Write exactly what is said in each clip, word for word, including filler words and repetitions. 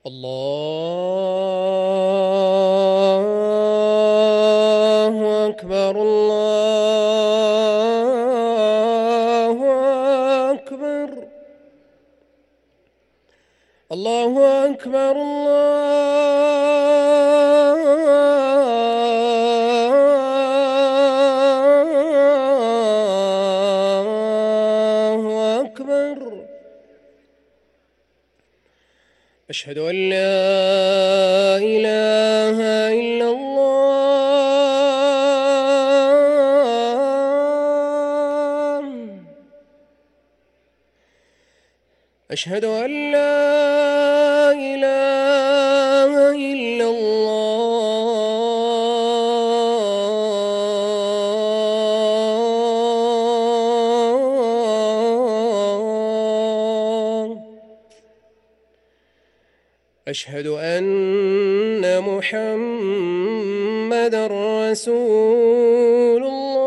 الله أكبر الله أكبر الله أكبر الله أكبر. أشهد أن لا إله إلا الله. أشهد أن لا إله إلا الله. أشهد أن محمدًا رسول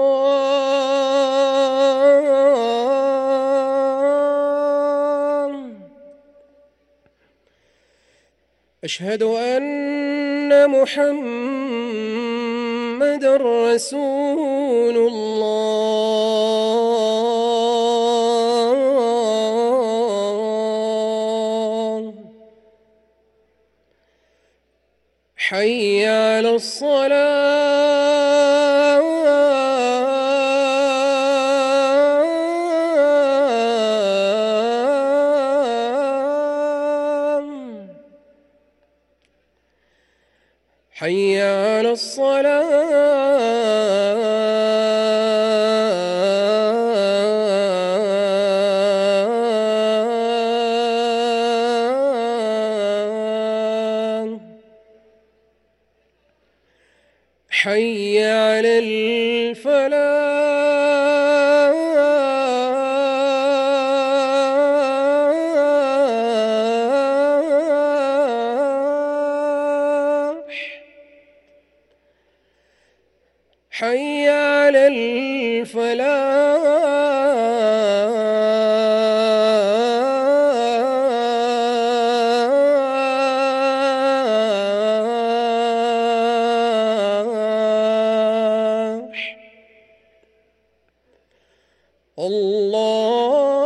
الله. أشهد أن محمدًا رسول الله. حي على الصلاة. حي على الصلاة. حي على الفلاح. حي على الفلاح. الله